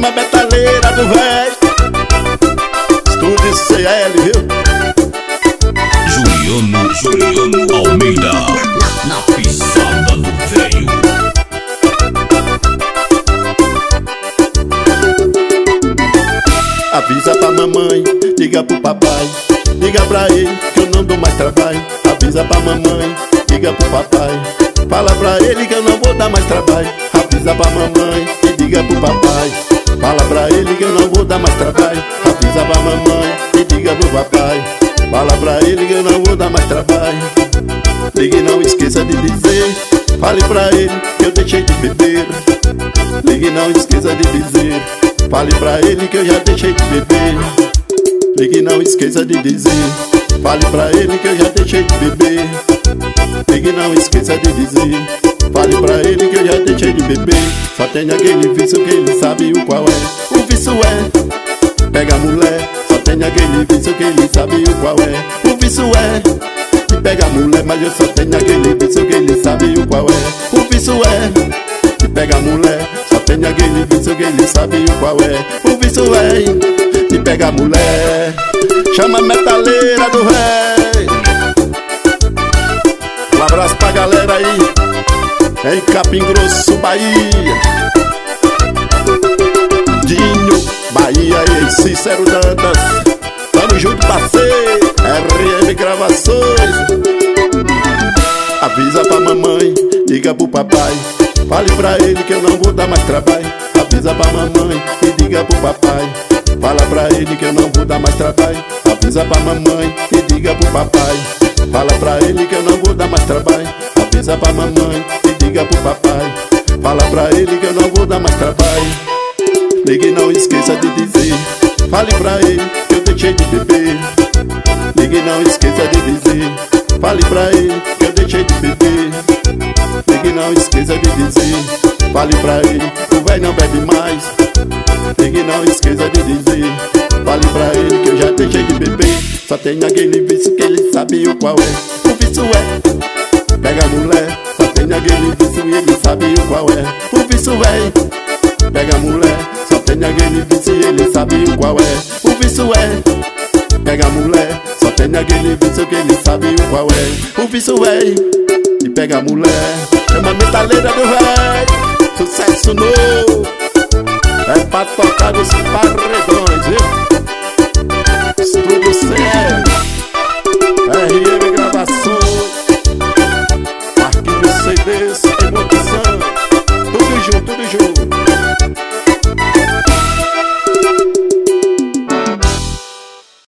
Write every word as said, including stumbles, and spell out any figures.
Chama a metaleira do véio. Estúdio C L, viu? Juliano, Juliano Almeida, na, na pisada do velho. Avisa pra mamãe, liga pro papai, liga pra ele que eu não dou mais trabalho. Avisa pra mamãe, liga pro papai, fala pra ele que eu não vou dar mais trabalho. Avisa pra mamãe e liga pro papai, fala pra ele que eu não vou dar mais trabalho. Avisa pra mamãe e liga pro papai, fala pra ele que eu não vou dar mais trabalho. Ligue, não esqueça de dizer, fale pra ele que eu deixei de beber. Ligue, não esqueça de dizer, fale pra ele que eu já deixei de beber. Ligue, não esqueça de dizer, fale pra ele que eu já deixei de beber. Ligue, não esqueça de dizer, fale pra ele que eu já deixei de beber. Só tem aquele vício que ele sabe o qual é. O vício é pega a mulher. Só tem aquele vício que ele sabe o qual é. O vício é que pega a mulher, mas eu só tenho aquele vício que ele sabe o qual é. O vício é que pega a mulher. Só tem aquele vício que ele sabe o qual é. O vício é que pega a mulher. Chama a metaleira do rei. Um abraço pra galera aí em Capim Grosso, Bahia. Dinho, Bahia e Cícero Dantas. Tamo junto, parceiro. R M Gravações. Avisa pra mamãe, liga pro papai, fale pra ele que eu não vou dar mais trabalho. Avisa pra mamãe e liga pro papai, fala pra ele que eu não vou dar mais trabalho. Avisa pra mamãe e liga pro papai, fala pra ele que eu não vou dar mais trabalho. Avisa pra mamãe e liga pro papai, fala pra ele que eu não vou dar mais trabalho. Ligue, não esqueça de dizer, fale pra ele que eu deixei de beber. Ligue, não esqueça de dizer, fale pra ele que eu deixei de beber. Ligue, não esqueça de dizer, fale pra ele que o velho não bebe mais. Ligue, não esqueça de dizer, fale pra ele que eu já deixei de beber. Só tem aquele vício que ele sabe o qual é. O vício é pega a mulher. Só tem aquele vício e ele sabe o qual é. O vício é pega a mulher. Só tem aquele vício e ele sabe o qual é. O vício é pega a mulher. Só tem aquele vício que ele sabe o qual é. O vício é e pega a mulher. Chama a metaleira do rei. Sucesso novo é pra tocar nos paredões, viu?